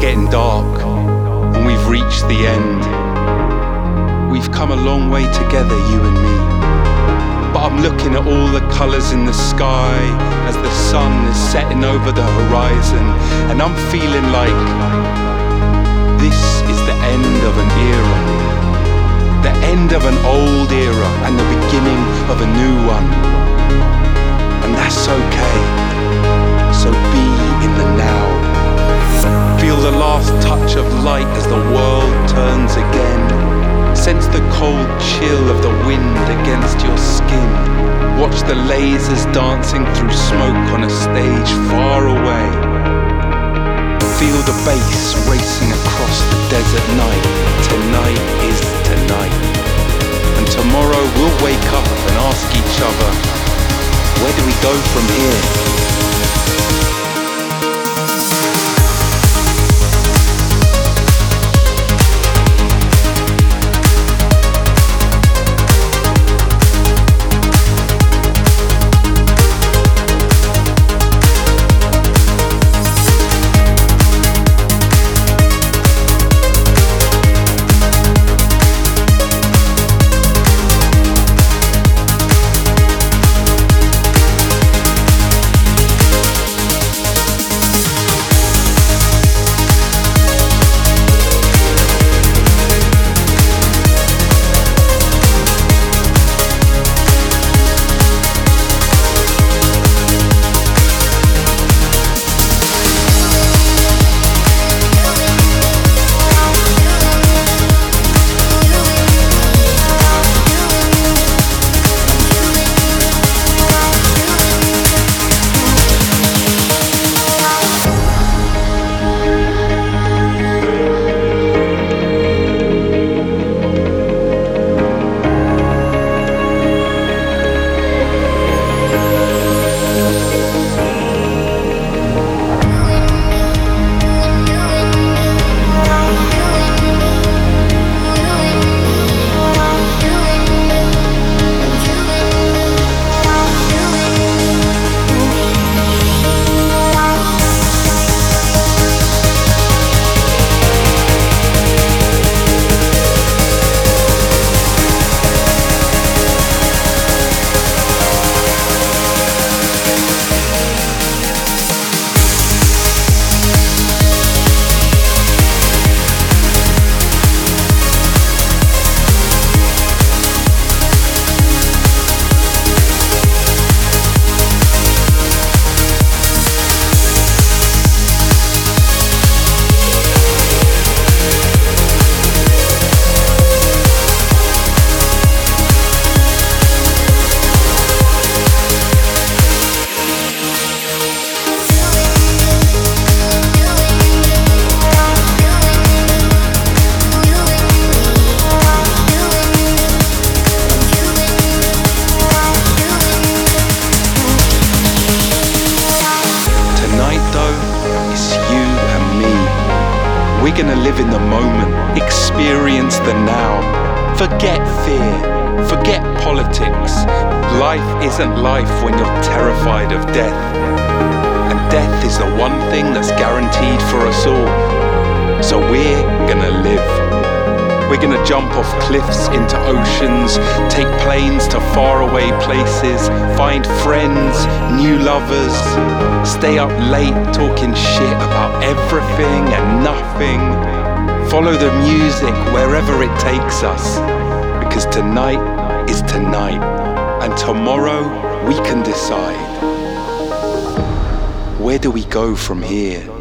getting dark and we've reached the end. We've come a long way together, you and me. But I'm looking at all the colours in the sky as the sun is setting over the horizon, and I'm feeling like this is the end of an era, the end of an old era and the beginning of a new one. And that's okay, so be in the now. Feel the last touch of light as the world turns again. Sense the cold chill of the wind against your skin. Watch the lasers dancing through smoke on a stage far away. Feel the bass racing across the desert night. Tonight is tonight. And tomorrow we'll wake up and ask each other, where do we go from here? We're gonna live in the moment, experience the now. Forget fear, forget politics. Life isn't life when you're terrified of death. And death is the one thing that's guaranteed for us all. So we're gonna live. We're gonna jump off cliffs into oceans, take planes to faraway places, find friends, new lovers, stay up late talking shit about everything and nothing. Follow the music wherever it takes us, because tonight is tonight, and tomorrow we can decide. Where do we go from here?